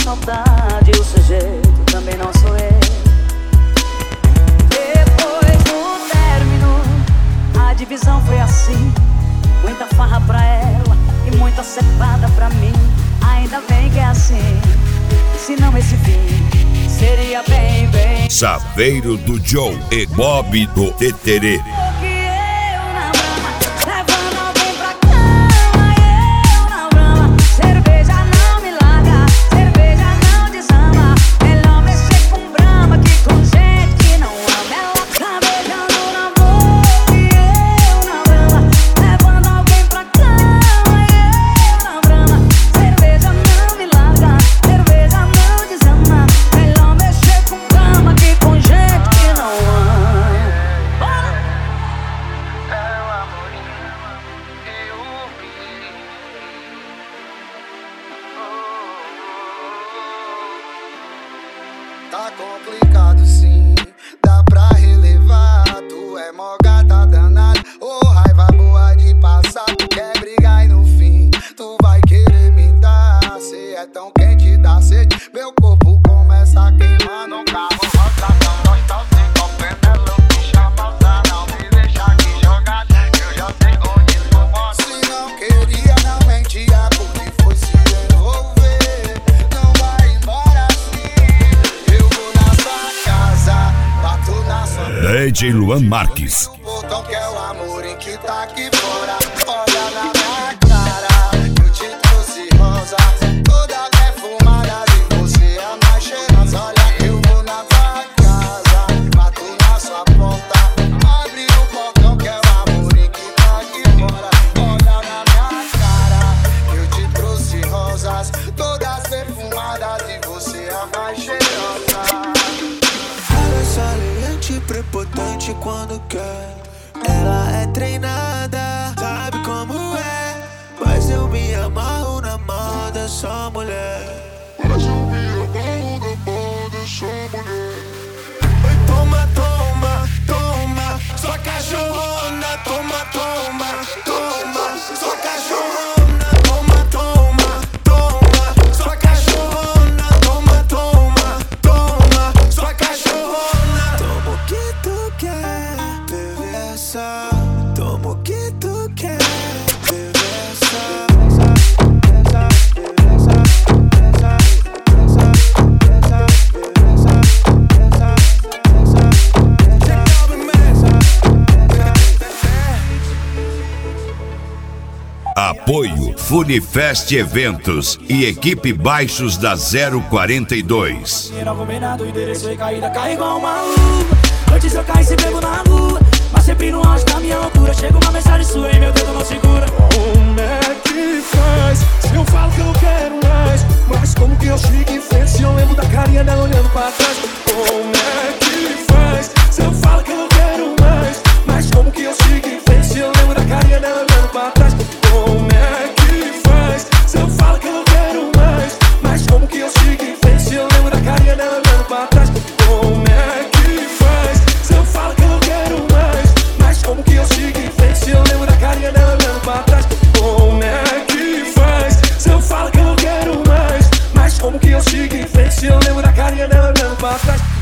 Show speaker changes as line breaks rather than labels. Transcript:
saudade, o sujeito também não sou eu. Depois do término, a divisão foi assim: muita farra pra ela e muita cepada pra mim. Ainda bem que é assim, senão esse fim seria bem, bem.
Saveiro do Joe e Bob do Teterê.
Tá complicado sim, dá pra relevar. Tu é mó gata danada, ô raiva boa de passar. Tu quer brigar e no fim tu vai querer me dar. Cê é tão quente, dá sede, meu corpo começa a queimar no carro. Rotação, nós tá sem complemento, me chama pra não me deixar aqui jogado. Eu já sei onde tu mora. Se não queria, não mentia, porque foi se envolver. Não vai embora assim, eu vou na sua casa, bato na sua
DJ Luan Marques.
o botão que é o amor em que tá aqui fora. Olha na minha cara, eu te trouxe rosa, toda perfumada de você é a mais cheirosa. Olha, eu vou na tua casa, bato na sua porta, abre o portão que é o amor em que tá aqui fora. Olha na minha cara, eu te trouxe rosas, todas perfumadas de você é a mais cheirosa.
Ela é saliente, prepotente quando quer. Ela é treinada, sabe como é. Mas eu me amarro na mão dessa mulher. Mas eu me amarro na mão dessa mulher. Toma, toma, toma, sua cachorrona. Toma, toma, toma, sua cachorrona. Toma, toma, toma, sua cachorrona. Toma, toma, toma, sua cachorrona. Toma o que tu quer, perversa. Toma o que tu quer, perversa.
Apoio Funifest Eventos e equipe Baixos da 042.
Era combinado, o endereço foi caída, cai igual uma luva. Antes eu caí, se bebo na rua, mas sempre no auge da minha loucura. Chega uma mensagem sua e meu dedo não segura.
Como é que faz? Se eu falo que eu quero mais, mas como que eu sigo em frente se eu lembro da carinha dela olhando pra trás? Como é que faz? Se eu falo que eu quero mais, mas como que eu sigo em frente se eu lembro da carinha dela olhando pra trás? Como é que faz? Se eu falo que eu quero mais, mas como que eu sigo em frente se eu lembro da carinha dela olhando pra trás? Como é que faz? Se eu falo que eu quero mais, mas como que eu sigo em frente se eu lembro da carinha dela olhando pra trás? Como é que faz? Se eu falo que eu quero mais, mas como que eu sigo em frente se eu lembro da carinha dela olhando pra trás?